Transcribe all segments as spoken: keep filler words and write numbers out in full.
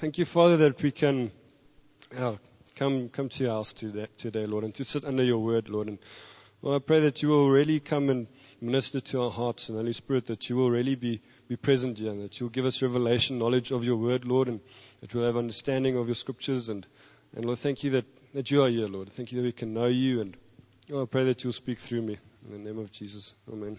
Thank you, Father, that we can uh, come come to your house today, today, Lord, and to sit under your word, Lord. And Lord, I pray that you will really come and minister to our hearts, and Holy Spirit, that you will really be, be present here, and that you'll give us revelation, knowledge of your word, Lord, and that we'll have understanding of your scriptures. And, and Lord, thank you that, that you are here, Lord. Thank you that we can know you, and Lord, I pray that you'll speak through me. In the name of Jesus. Amen.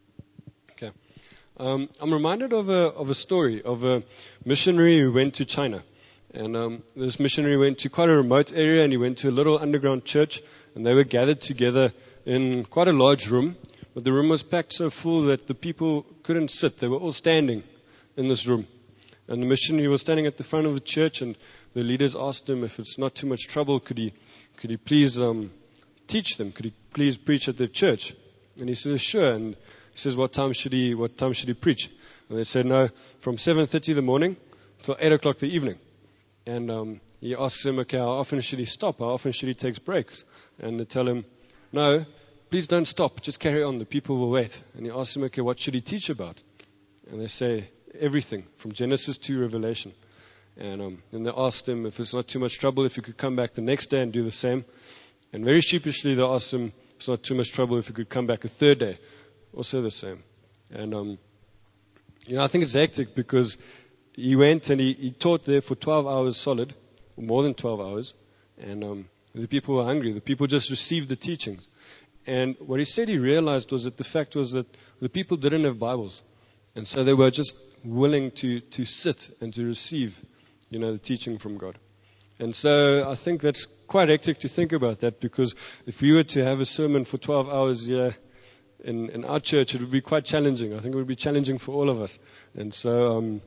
Okay. Um, I'm reminded of a of a story of a missionary who went to China. And um, this missionary went to quite a remote area, and he went to a little underground church, and they were gathered together in quite a large room. But the room was packed so full that the people couldn't sit. They were all standing in this room. And the missionary was standing at the front of the church, and the leaders asked him if it's not too much trouble, could he could he please um, teach them? Could he please preach at their church? And he says, sure. And he says, what time should he what time should he preach? And they said, no, from seven thirty in the morning till eight o'clock the evening. And um, he asks him, okay, how often should he stop? How often should he take breaks? And they tell him, no, please don't stop. Just carry on. The people will wait. And he asks him, okay, what should he teach about? And they say, everything from Genesis to Revelation. And um, then they asked him if it's not too much trouble, if he could come back the next day and do the same. And very sheepishly they asked him, if it's not too much trouble, if he could come back a third day. Also the same. And, um, you know, I think it's hectic because he went and he, he taught there for twelve hours solid, or more than twelve hours. And um, the people were hungry. The people just received the teachings. And what he said he realized was that the fact was that the people didn't have Bibles. And so they were just willing to, to sit and to receive, you know, the teaching from God. And so I think that's quite hectic to think about that, because if we were to have a sermon for twelve hours here in, in our church, it would be quite challenging. I think it would be challenging for all of us. And so, um,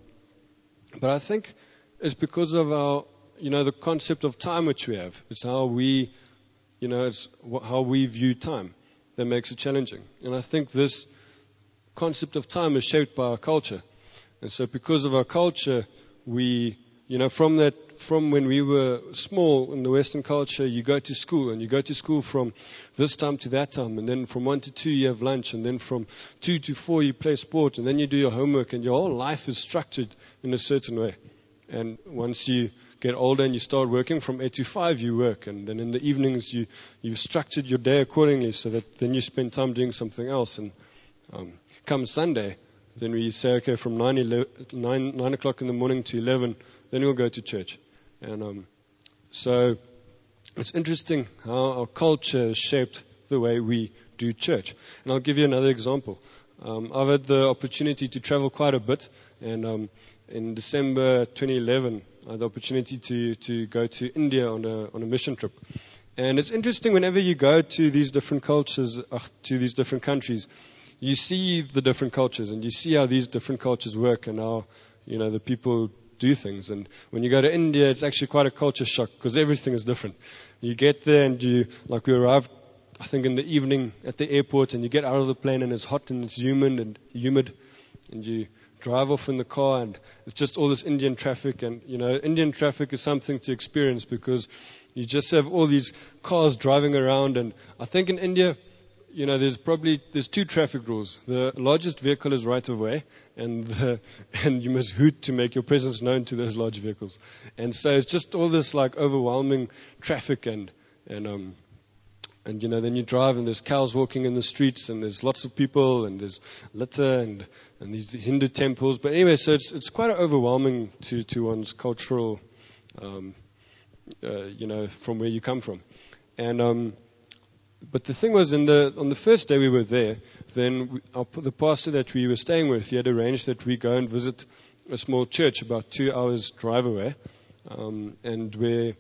but I think it's because of our, you know, the concept of time which we have. It's how we, you know, it's how we view time that makes it challenging. And I think this concept of time is shaped by our culture. And so because of our culture, we, you know, from that, from when we were small in the Western culture, you go to school, and you go to school from this time to that time, and then from one to two you have lunch, and then from two to four you play sport, and then you do your homework, and your whole life is structured in a certain way. And once you get older and you start working, from eight to five you work, and then in the evenings you, you've structured your day accordingly so that then you spend time doing something else. And um, come Sunday, then we say, okay, from nine, eleven, nine, nine o'clock in the morning to eleven, then we'll go to church. And um, so it's interesting how our culture has shaped the way we do church. And I'll give you another example. Um, I've had the opportunity to travel quite a bit, and um, in December twenty eleven, I had the opportunity to, to go to India on a on a mission trip. And it's interesting whenever you go to these different cultures, uh, to these different countries, you see the different cultures, and you see how these different cultures work, and how, you know, the people do things. And when you go to India, it's actually quite a culture shock because everything is different. You get there and you, like we arrived, I think in the evening at the airport, and you get out of the plane and it's hot and it's humid and humid, and you drive off in the car and it's just all this Indian traffic. And, you know, Indian traffic is something to experience because you just have all these cars driving around. And I think in India, you know, there's probably, there's two traffic rules. The largest vehicle is right of way, and the, and you must hoot to make your presence known to those large vehicles. And so it's just all this like overwhelming traffic, and, and, um, and, you know, then you drive and there's cows walking in the streets, and there's lots of people, and there's litter, and, and these Hindu temples. But anyway, so it's, it's quite overwhelming to, to one's cultural, um, uh, you know, from where you come from. And, um, But the thing was, in the on the first day we were there, then we, our, the pastor that we were staying with, he had arranged that we go and visit a small church about two hours drive away, um, and where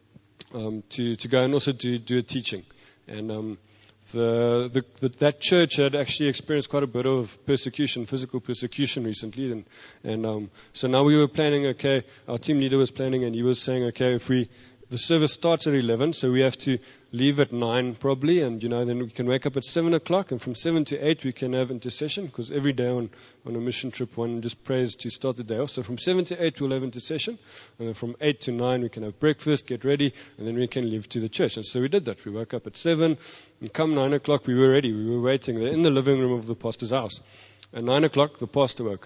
um, to to go and also to do a teaching. And um, the, the, the that church had actually experienced quite a bit of persecution, physical persecution recently, and and um, so now we were planning. Okay, our team leader was planning, and he was saying, okay, if we the service starts at eleven, so we have to leave at nine probably, and, you know, then we can wake up at seven o'clock, and from seven to eight we can have intercession, because every day on, on a mission trip one just prays to start the day off. So from seven to eight we'll have intercession, and then from eight to nine we can have breakfast, get ready, and then we can leave to the church. And so we did that. We woke up at seven, and come nine o'clock we were ready. We were waiting there in the living room of the pastor's house. At nine o'clock the pastor woke up.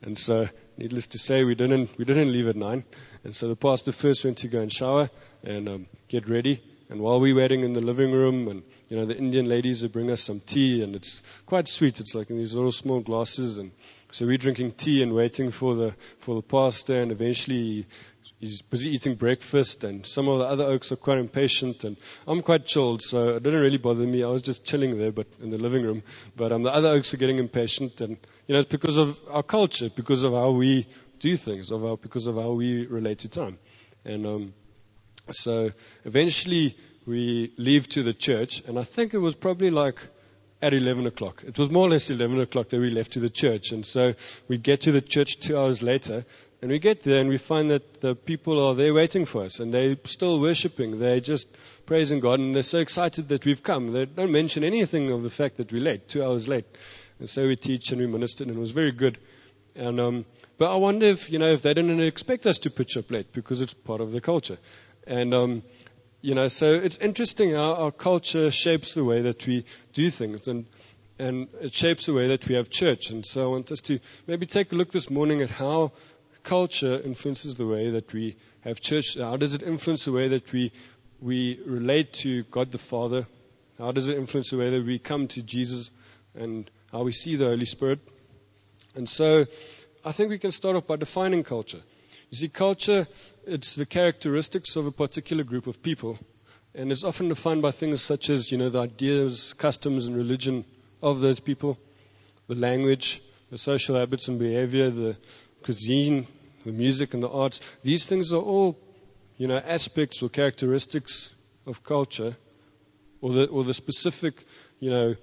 And so, needless to say, we didn't we didn't leave at nine. And so the pastor first went to go and shower and um, get ready. And while we were waiting in the living room, and you know the Indian ladies would bring us some tea, and it's quite sweet. It's like in these little small glasses, and so we're drinking tea and waiting for the for the pastor. And eventually, he's busy eating breakfast, and some of the other oaks are quite impatient, and I'm quite chilled, so it didn't really bother me. I was just chilling there, but in the living room. But um, the other oaks are getting impatient, and you know it's because of our culture, because of how we do things, of our, because of how we relate to time. And um, so eventually we leave to the church, and I think it was probably like at eleven o'clock. It was more or less eleven o'clock that we left to the church, and so we get to the church two hours later. And we get there and we find that the people are there waiting for us, and they're still worshiping. They're just praising God, and they're so excited that we've come. They don't mention anything of the fact that we're late, two hours late. And so we teach and we ministered, and it was very good. And um, but I wonder if you know if they didn't expect us to pitch up late because it's part of the culture. And um, you know, so it's interesting how our culture shapes the way that we do things, and and it shapes the way that we have church. And so I want us to maybe take a look this morning at how culture influences the way that we have church. How does it influence the way that we we relate to God the Father? How does it influence the way that we come to Jesus and how we see the Holy Spirit? And so I think we can start off by defining culture. You see, culture, it's the characteristics of a particular group of people, and it's often defined by things such as, you know, the ideas, customs, and religion of those people, the language, the social habits and behavior, the cuisine, the music and the arts. These things are all, you know, aspects or characteristics of culture, or the or the specific, you know,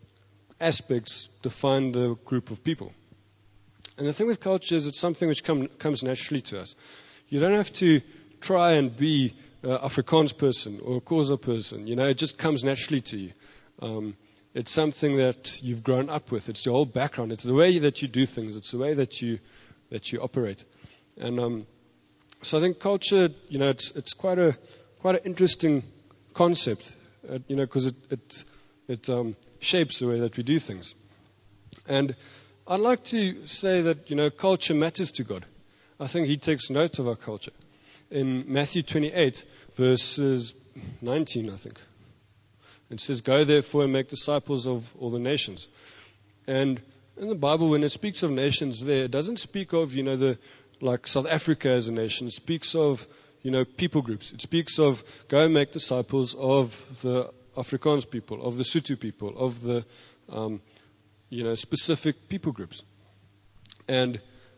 aspects define the group of people. And the thing with culture is it's something which come, comes naturally to us. You don't have to try and be an Afrikaans person or a Xhosa person. You know, it just comes naturally to you. Um, it's something that you've grown up with. It's your whole background. It's the way that you do things. It's the way that you that you operate. And um, so I think culture, you know, it's it's quite a quite an interesting concept, uh, you know, because it it it um, shapes the way that we do things. And I'd like to say that, you know, culture matters to God. I think He takes note of our culture. In Matthew twenty-eight, verses nineteen, I think, it says, "Go therefore and make disciples of all the nations." And in the Bible, when it speaks of nations there, it doesn't speak of, you know, the like South Africa as a nation. It speaks of, you know, people groups. It speaks of go and make disciples of the Afrikaans people, of the Sotho people, of the, um, you know, specific people groups. And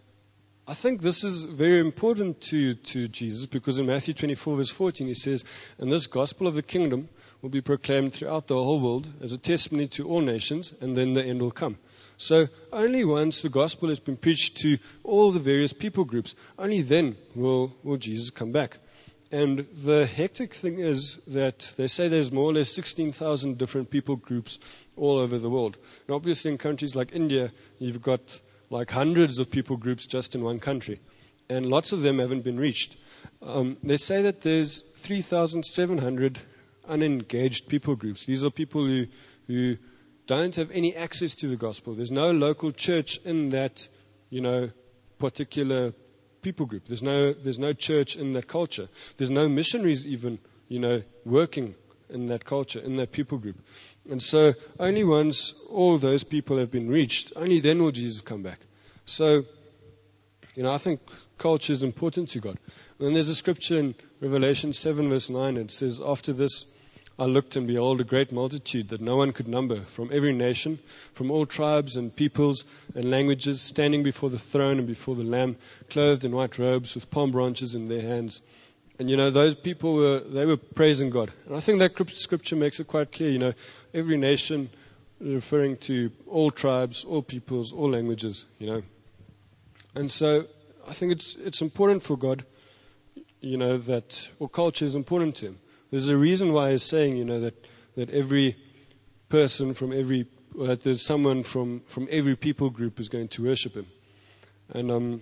I think this is very important to, to Jesus, because in Matthew twenty-four, verse fourteen, He says, "And this gospel of the kingdom will be proclaimed throughout the whole world as a testimony to all nations, and then the end will come." So only once the gospel has been preached to all the various people groups, only then will, will Jesus come back. And the hectic thing is that they say there's more or less sixteen thousand different people groups all over the world. And obviously in countries like India, you've got like hundreds of people groups just in one country. And lots of them haven't been reached. Um, they say that there's three thousand seven hundred unengaged people groups. These are people who who don't have any access to the gospel. There's no local church in that, you know, particular people group. There's no there's no church in that culture. There's no missionaries even, you know, working in that culture, in that people group. And so only once all those people have been reached, only then will Jesus come back. So, you know, I think culture is important to God. And then there's a scripture in Revelation seven verse nine. It says, "After this I looked, and behold, a great multitude that no one could number, from every nation, from all tribes and peoples and languages, standing before the throne and before the Lamb, clothed in white robes, with palm branches in their hands." And, you know, those people were, they were praising God. And I think that scripture makes it quite clear, you know, every nation, referring to all tribes, all peoples, all languages, you know. And so I think it's it's important for God, you know, that, or culture is important to Him. There's a reason why He's saying, you know, that, that every person from every, or that there's someone from, from every people group is going to worship Him. And um,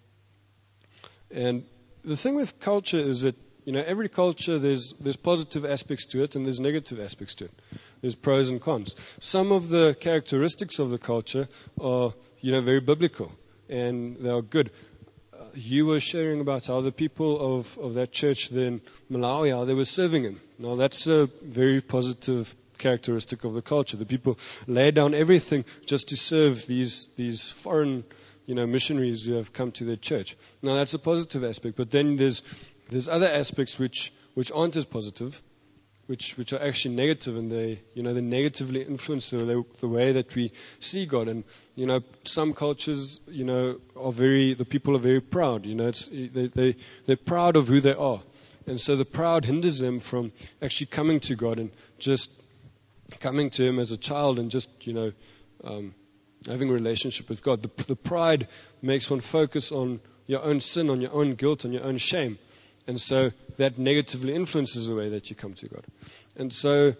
and the thing with culture is that, you know, every culture, there's there's positive aspects to it and there's negative aspects to it. There's pros and cons. Some of the characteristics of the culture are, you know, very biblical. and they are good. Uh, you were sharing about how the people of, of that church there in Malawi, how they were serving him. Now that's a very positive characteristic of the culture. The people lay down everything just to serve these these foreign, you know, missionaries who have come to their church. Now that's a positive aspect, but then there's there's other aspects which which aren't as positive, which which are actually negative, and they you know they negatively influence the, the way that we see God. And you know some cultures you know are very the people are very proud. You know it's they they they're proud of who they are, and so the pride hinders them from actually coming to God and just coming to Him as a child and just you know um, having a relationship with God. The, the pride makes one focus on your own sin, on your own guilt, on your own shame. And so that negatively influences the way that you come to God. And so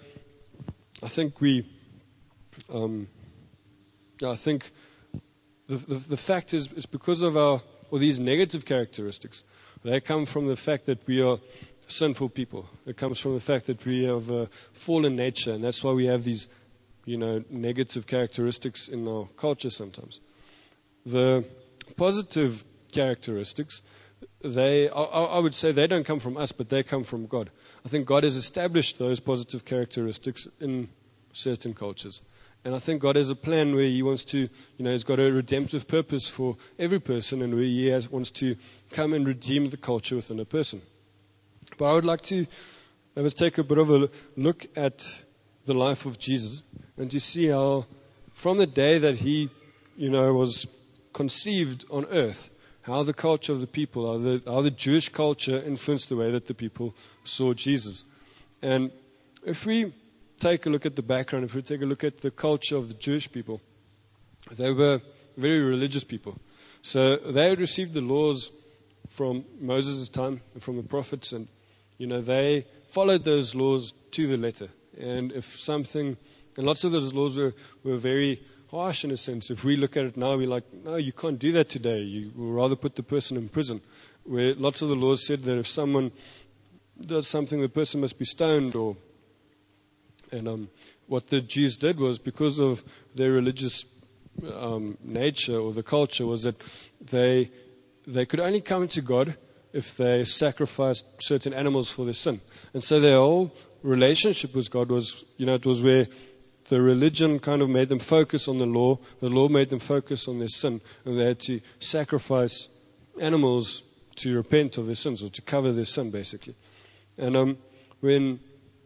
I think we, um, I think the, the, the fact is, is because of our, or these negative characteristics, they come from the fact that we are sinful people. It comes from the fact that we have a fallen nature, and that's why we have these, you know, negative characteristics in our culture sometimes. The positive characteristics, They, I, I would say they don't come from us, but they come from God. I think God has established those positive characteristics in certain cultures. And I think God has a plan where He wants to, you know, He's got a redemptive purpose for every person, and where He has, wants to come and redeem the culture within a person. But I would like to let us take a bit of a look at the life of Jesus and to see how from the day that He, you know, was conceived on earth, how the culture of the people, how the, how the Jewish culture influenced the way that the people saw Jesus. And if we take a look at the background, if we take a look at the culture of the Jewish people, they were very religious people. So they had received the laws from Moses' time and from the prophets, and you know they followed those laws to the letter. And if something, and lots of those laws were, were very harsh in a sense. If we look at it now, we're like, no, you can't do that today. You will rather put the person in prison. Where lots of the laws said that if someone does something, the person must be stoned. Or, and um, what the Jews did was, because of their religious um, nature or the culture, was that they they could only come to God if they sacrificed certain animals for their sin. And so their whole relationship with God was, you know, it was where the religion kind of made them focus on the law. The law made them focus on their sin. And they had to sacrifice animals to repent of their sins, or to cover their sin, basically. And um, when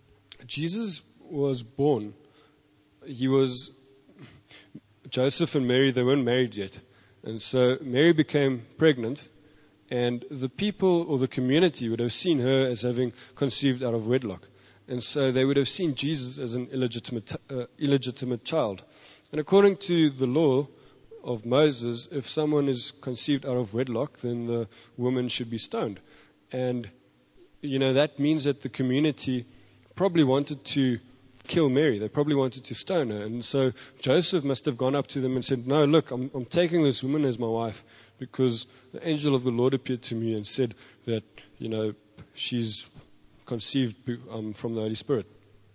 Jesus was born, he was, Joseph and Mary, they weren't married yet. And so Mary became pregnant, and the people or the community would have seen her as having conceived out of wedlock. And so they would have seen Jesus as an illegitimate, uh, illegitimate child. And according to the law of Moses, if someone is conceived out of wedlock, then the woman should be stoned. And, you know, that means that the community probably wanted to kill Mary. They probably wanted to stone her. And so Joseph must have gone up to them and said, no, look, I'm, I'm taking this woman as my wife because the angel of the Lord appeared to me and said that, you know, she's conceived um, from the Holy Spirit.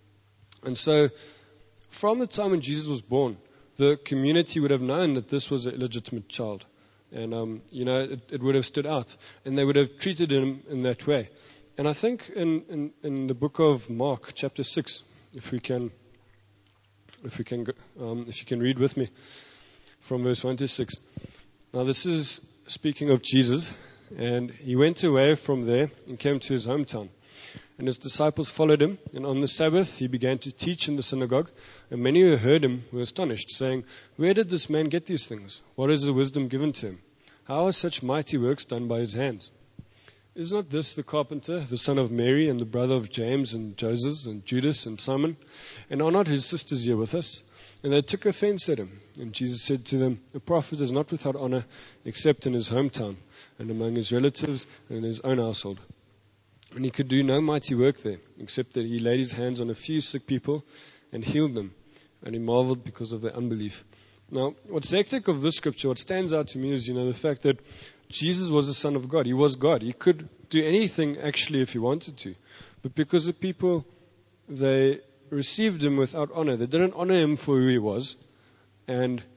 And so from the time when Jesus was born, the community would have known that this was an illegitimate child. And, um, you know, it, it would have stood out. And they would have treated him in that way. And I think in, in, in the book of Mark, chapter six, if we can, if we can, go, um, if you can read with me from verse one to six. Now this is speaking of Jesus, and he went away from there and came to his hometown. And his disciples followed him, and on the Sabbath he began to teach in the synagogue, and many who heard him were astonished, saying, where did this man get these things? What is the wisdom given to him? How are such mighty works done by his hands? Is not this the carpenter, the son of Mary, and the brother of James and Joseph and Judas and Simon? And are not his sisters here with us? And they took offense at him. And Jesus said to them, a prophet is not without honor except in his hometown, and among his relatives, and in his own household. And he could do no mighty work there, except that he laid his hands on a few sick people and healed them. And he marveled because of their unbelief. Now, what's hectic of this scripture, what stands out to me is, you know, the fact that Jesus was the Son of God. He was God. He could do anything, actually, if he wanted to. But because the people, they received him without honor. They didn't honor him for who he was. And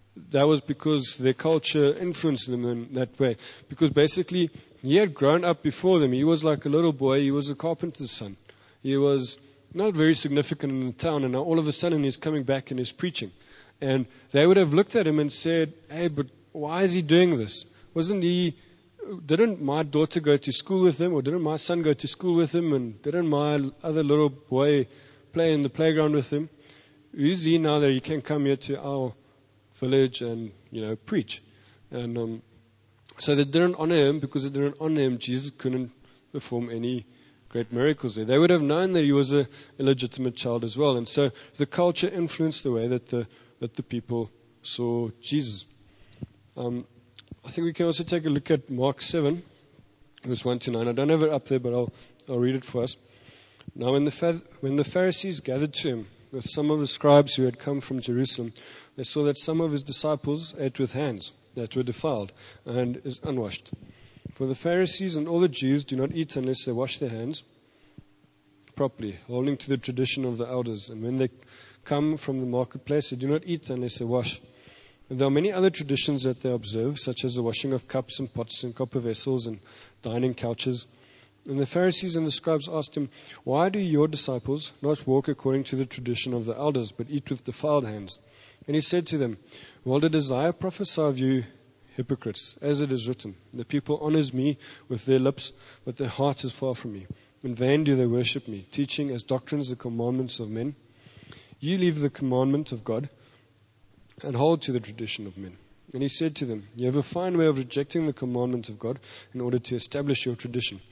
that was because their culture influenced them in that way. Because basically, he had grown up before them. He was like a little boy. He was a carpenter's son. He was not very significant in the town, and now all of a sudden he's coming back and he's preaching. And they would have looked at him and said, hey, but why is he doing this? Wasn't he, didn't my daughter go to school with him, or didn't my son go to school with him, and didn't my other little boy play in the playground with him? Who's he now that he can come here to our village and, you know, preach? And um, so they didn't honor him. Because they didn't honor him, Jesus couldn't perform any great miracles there. They would have known that he was a illegitimate child as well. And so the culture influenced the way that the that the people saw Jesus. Um, I think we can also take a look at Mark seven, verse one to nine. I don't have it up there, but I'll I'll read it for us. Now when the Phar- when the Pharisees gathered to him with some of the scribes who had come from Jerusalem, they saw that some of his disciples ate with hands that were defiled and is unwashed. For the Pharisees and all the Jews do not eat unless they wash their hands properly, holding to the tradition of the elders. And when they come from the marketplace, they do not eat unless they wash. And there are many other traditions that they observe, such as the washing of cups and pots and copper vessels and dining couches. And the Pharisees and the scribes asked him, why do your disciples not walk according to the tradition of the elders, but eat with defiled hands? And he said to them, well, did Isaiah prophesy of you, hypocrites, as it is written, the people honors me with their lips, but their heart is far from me. In vain do they worship me, teaching as doctrines the commandments of men. You leave the commandment of God and hold to the tradition of men. And he said to them, you have a fine way of rejecting the commandment of God in order to establish your tradition.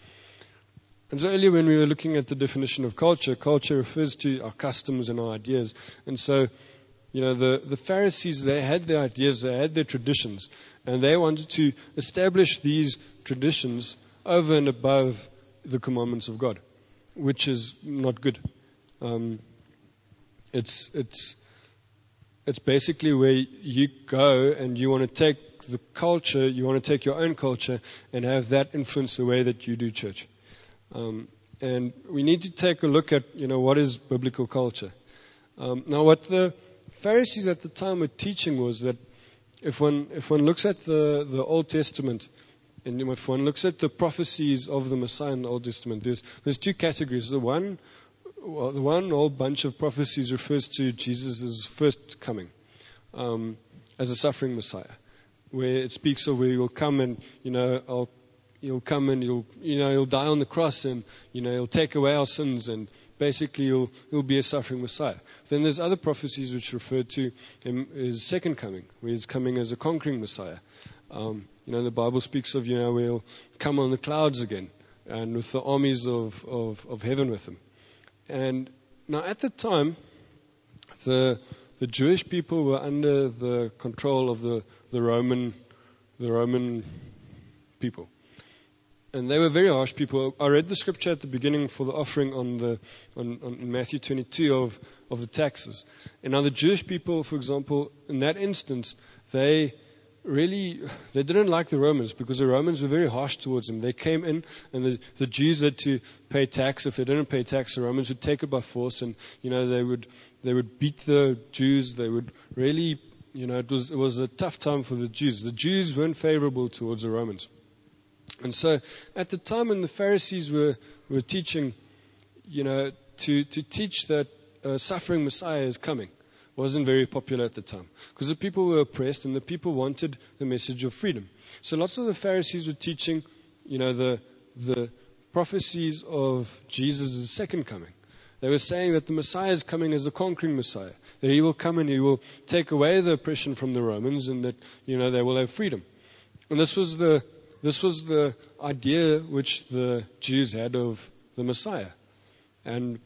And so earlier when we were looking at the definition of culture, culture refers to our customs and our ideas. And so, you know, the, the Pharisees, they had their ideas, they had their traditions, and they wanted to establish these traditions over and above the commandments of God, which is not good. Um, it's it's it's basically where you go and you want to take the culture, you want to take your own culture and have that influence the way that you do church. Um, and we need to take a look at, you know, what is biblical culture. Um, now, what the Pharisees at the time were teaching was that if one if one looks at the, the Old Testament, and if one looks at the prophecies of the Messiah in the Old Testament, there's there's two categories. The one well, the one whole bunch of prophecies refers to Jesus' first coming um, as a suffering Messiah, where it speaks of where he will come and, you know, I'll, he'll come and he'll, you know, he'll die on the cross and, you know, he'll take away our sins and basically he'll, he'll be a suffering Messiah. Then there's other prophecies which refer to him his second coming, where he's coming as a conquering Messiah. Um, you know, the Bible speaks of, you know, where he'll come on the clouds again and with the armies of, of, of heaven with him. And now at the time, the the Jewish people were under the control of the, the Roman the Roman people. And they were very harsh people. I read the scripture at the beginning for the offering on the on, on Matthew twenty-two of, of the taxes. And now the Jewish people, for example, in that instance, they really, they didn't like the Romans because the Romans were very harsh towards them. They came in and the, the Jews had to pay tax. If they didn't pay tax, the Romans would take it by force and, you know, they would, they would beat the Jews. They would really, you know, it was, it was a tough time for the Jews. The Jews weren't favorable towards the Romans. And so at the time when the Pharisees were, were teaching, you know, to, to teach that a suffering Messiah is coming, wasn't very popular at the time because the people were oppressed and the people wanted the message of freedom. So lots of the Pharisees were teaching, you know, the the prophecies of Jesus' second coming. They were saying that the Messiah is coming as a conquering Messiah, that he will come and he will take away the oppression from the Romans and that, you know, they will have freedom. And this was the this was the idea which the Jews had of the Messiah. And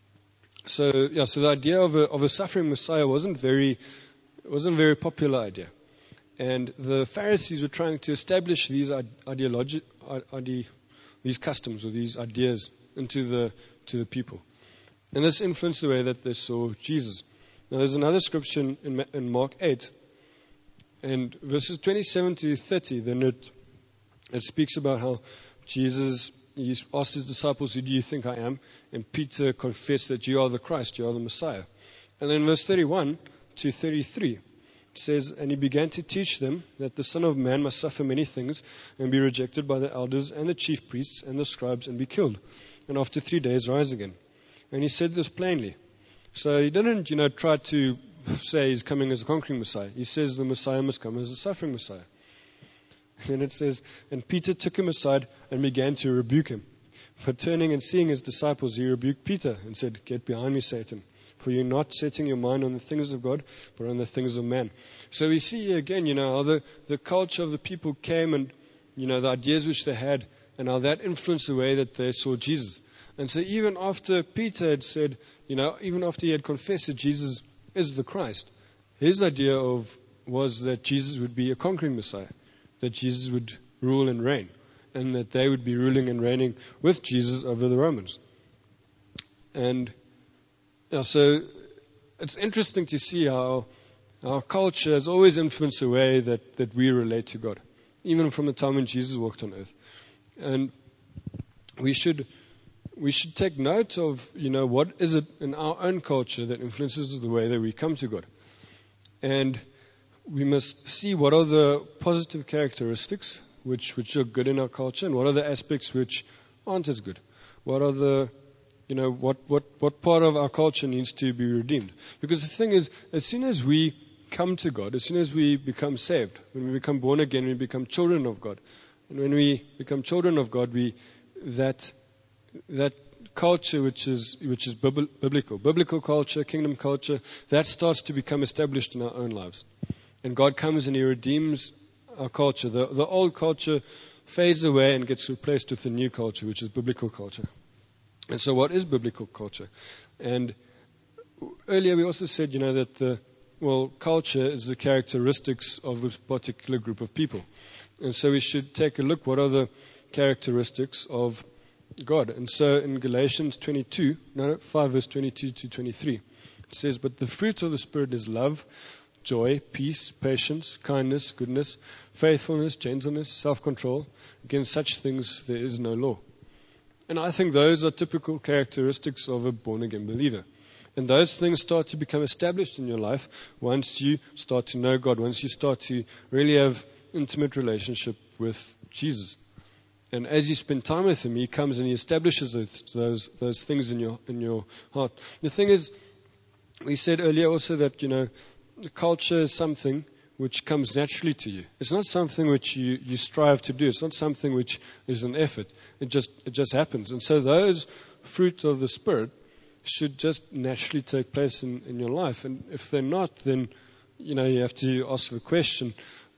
So yeah, so the idea of a of a suffering Messiah wasn't very wasn't a very popular idea, and the Pharisees were trying to establish these ideology, ide, these customs or these ideas into the to the people, and this influenced the way that they saw Jesus. Now, there's another scripture in, in Mark eight, and verses twenty-seven to thirty. Then it it speaks about how Jesus. He asked his disciples, who do you think I am? And Peter confessed that you are the Christ, you are the Messiah. And then verse thirty-one to thirty-three it says, and he began to teach them that the Son of Man must suffer many things and be rejected by the elders and the chief priests and the scribes and be killed, and after three days rise again. And he said this plainly. So he didn't, you know, try to say he's coming as a conquering Messiah. He says the Messiah must come as a suffering Messiah. And it says, and Peter took him aside and began to rebuke him. But turning and seeing his disciples, he rebuked Peter and said, "Get behind me, Satan. For you're not setting your mind on the things of God, but on the things of man." So we see here again, you know, how the, the culture of the people came and, you know, the ideas which they had, and how that influenced the way that they saw Jesus. And so even after Peter had said, you know, even after he had confessed that Jesus is the Christ, his idea of was that Jesus would be a conquering Messiah, that Jesus would rule and reign, and that they would be ruling and reigning with Jesus over the Romans. And yeah, so it's interesting to see how our culture has always influenced the way that, that we relate to God, even from the time when Jesus walked on earth. And we should we should take note of, you know, what is it in our own culture that influences the way that we come to God. And we must see what are the positive characteristics which, which are good in our culture, and what are the aspects which aren't as good. What are the You know, what, what, what part of our culture needs to be redeemed? Because the thing is, as soon as we come to God, as soon as we become saved, when we become born again, we become children of God. And when we become children of God, we that that culture which is which is biblical, biblical culture, kingdom culture, that starts to become established in our own lives. And God comes and He redeems our culture. The the old culture fades away and gets replaced with the new culture, which is biblical culture. And so what is biblical culture? And earlier we also said, you know, that the, well, culture is the characteristics of a particular group of people. And so we should take a look, what are the characteristics of God? And so in Galatians twenty-two, no, five verse twenty-two to twenty-three, it says, "But the fruit of the Spirit is love, joy, peace, patience, kindness, goodness, faithfulness, gentleness, self-control. Against such things there is no law." And I think those are typical characteristics of a born-again believer. And those things start to become established in your life once you start to know God, once you start to really have intimate relationship with Jesus. And as you spend time with Him, He comes and He establishes those those, those things in your in your heart. The thing is, we said earlier also that, you know, the culture is something which comes naturally to you. It's not something which you, you strive to do. It's not something which is an effort. It just it just happens. And so those fruit of the Spirit should just naturally take place in, in your life. And if they're not, then, you know, you have to ask the question,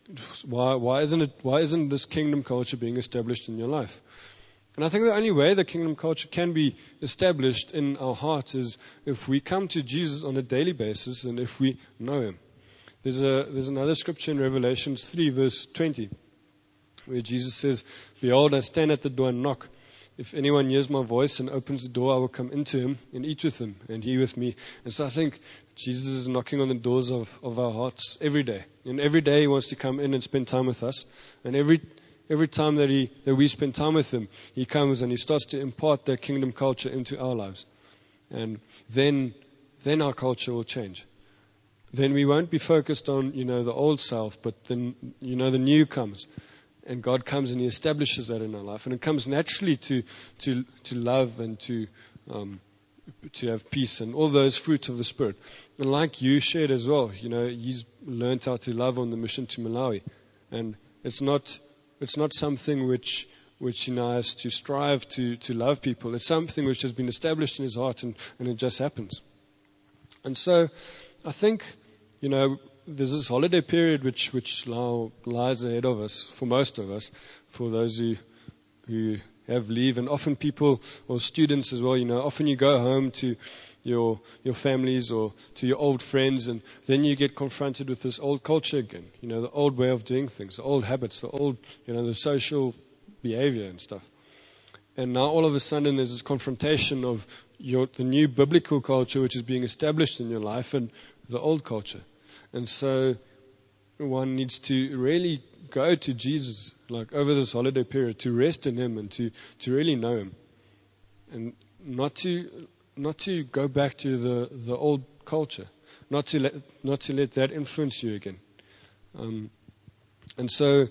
why why isn't it why isn't this kingdom culture being established in your life? And I think the only way the kingdom culture can be established in our heart is if we come to Jesus on a daily basis and if we know Him. There's a there's another scripture in Revelation three verse twenty where Jesus says, "Behold, I stand at the door and knock. If anyone hears my voice and opens the door, I will come into him and eat with him and he with me." And so I think Jesus is knocking on the doors of, of our hearts every day. And every day He wants to come in and spend time with us. And every every time that he that we spend time with Him, He comes and He starts to impart that kingdom culture into our lives. And then then our culture will change. Then we won't be focused on, you know, the old self, but then, you know, the new comes. And God comes and He establishes that in our life. And it comes naturally to to, to love and to um, to have peace and all those fruits of the Spirit. And like you shared as well, you know, He's learned how to love on the mission to Malawi. And it's not it's not something which which you know has to strive to, to love people. It's something which has been established in his heart, and, and it just happens. And so I think, you know, there's this holiday period which which now lies ahead of us, for most of us, for those who who have leave, and often people, or students as well, you know, often you go home to your your families or to your old friends, and then you get confronted with this old culture again, you know, the old way of doing things, the old habits, the old, you know, the social behavior and stuff. And now all of a sudden there's this confrontation of your, the new biblical culture which is being established in your life and the old culture. And so one needs to really go to Jesus, like over this holiday period, to rest in Him and to, to really know Him. And not to not to go back to the, the old culture. Not to let not to let that influence you again. Um, and so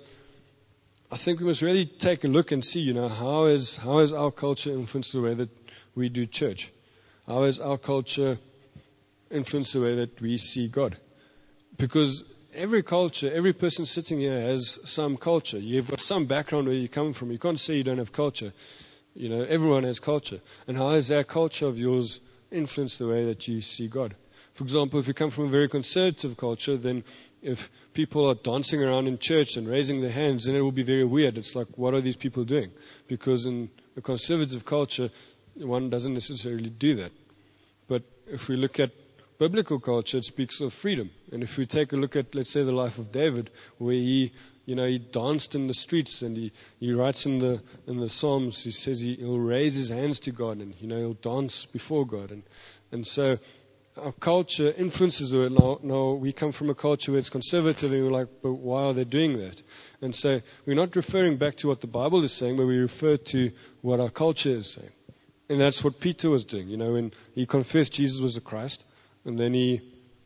I think we must really take a look and see, you know, how is how has our culture influenced the way that we do church? How has our culture influenced the way that we see God? Because every culture, every person sitting here has some culture. You've got some background where you come from. You can't say you don't have culture. You know, everyone has culture. And how has that culture of yours influenced the way that you see God? For example, if you come from a very conservative culture, then if people are dancing around in church and raising their hands, then it will be very weird. It's like, what are these people doing? Because in a conservative culture, one doesn't necessarily do that. But if we look at biblical culture, it speaks of freedom. And if we take a look at, let's say, the life of David, where he, you know, he danced in the streets, and he, he writes in the in the Psalms, he says he, he'll raise his hands to God, and, you know, he'll dance before God. And and so our culture influences it. Now, now we come from a culture where it's conservative, and we're like, but why are they doing that? And so we're not referring back to what the Bible is saying, but we refer to what our culture is saying. And that's what Peter was doing, you know, when he confessed Jesus was the Christ. And then he,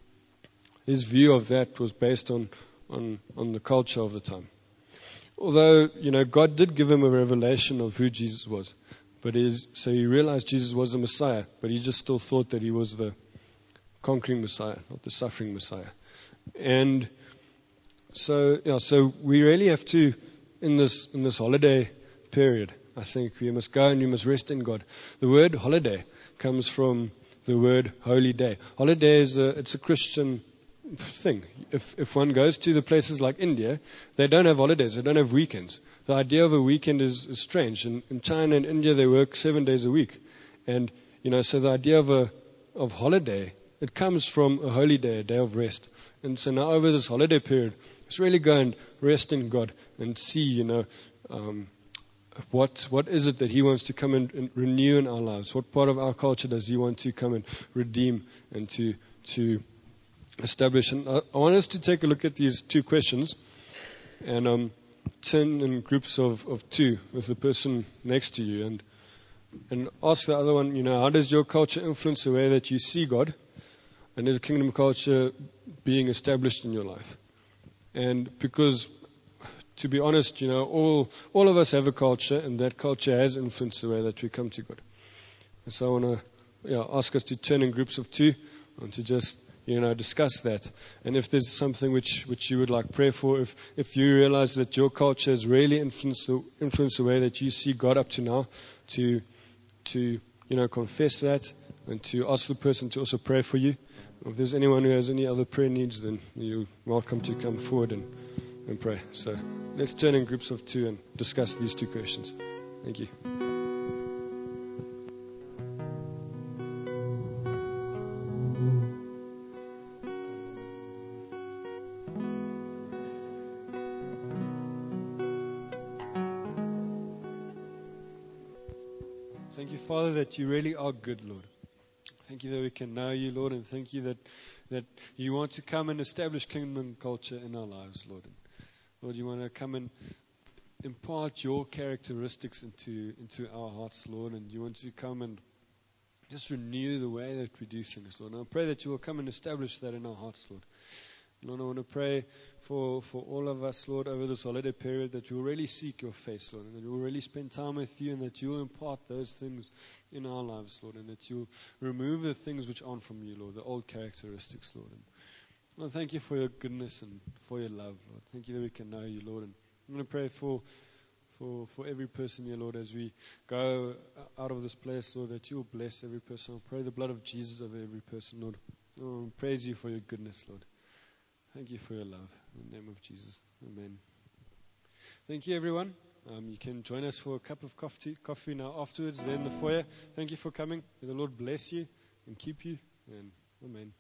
his view of that was based on, on, on the culture of the time. Although, you know, God did give him a revelation of who Jesus was. But his, so he realized Jesus was the Messiah, but he just still thought that he was the conquering Messiah, not the suffering Messiah. And so, yeah, so we really have to, in this, in this holiday period, I think we must go and we must rest in God. The word holiday comes from the word holy day. Holiday is a, it's a Christian thing. If if one goes to the places like India, they don't have holidays. They don't have weekends. The idea of a weekend is, is strange. In, in China and India, they work seven days a week, and you know, so the idea of a of holiday, it comes from a holy day, a day of rest. And so now over this holiday period, let's really go and rest in God and see, you know. Um, What what is it that He wants to come and, and renew in our lives? What part of our culture does He want to come and redeem and to to establish? And I, I want us to take a look at these two questions and um, turn in groups of, of two with the person next to you and and ask the other one, you know, how does your culture influence the way that you see God? And is kingdom culture being established in your life? And because, to be honest, you know, all all of us have a culture, and that culture has influenced the way that we come to God. And so I want to yeah, ask us to turn in groups of two and to just, you know, discuss that. And if there's something which, which you would like prayer for, if if you realize that your culture has really influenced the, influenced the way that you see God up to now, to to you know confess that and to ask the person to also pray for you. If there's anyone who has any other prayer needs, then you're welcome to come forward and. and pray. So let's turn in groups of two and discuss these two questions. Thank you. Thank you, Father, that you really are good, Lord. Thank you that we can know you, Lord, and thank you that, that you want to come and establish kingdom culture in our lives, Lord. Lord, you want to come and impart your characteristics into into our hearts, Lord, and you want to come and just renew the way that we do things, Lord. And I pray that you will come and establish that in our hearts, Lord. Lord, I want to pray for, for all of us, Lord, over this holiday period, that you will really seek your face, Lord, and that you will really spend time with you, and that you will impart those things in our lives, Lord, and that you will remove the things which aren't from you, Lord, the old characteristics, Lord. And Lord, thank you for your goodness and for your love, Lord. Thank you that we can know you, Lord. And I'm going to pray for for for every person here, Lord, as we go out of this place, Lord, that you will bless every person. I pray the blood of Jesus over every person, Lord. Oh, I praise you for your goodness, Lord. Thank you for your love. In the name of Jesus. Amen. Thank you, everyone. Um, you can join us for a cup of coffee, coffee now afterwards, there in the foyer. Thank you for coming. May the Lord bless you and keep you. And amen.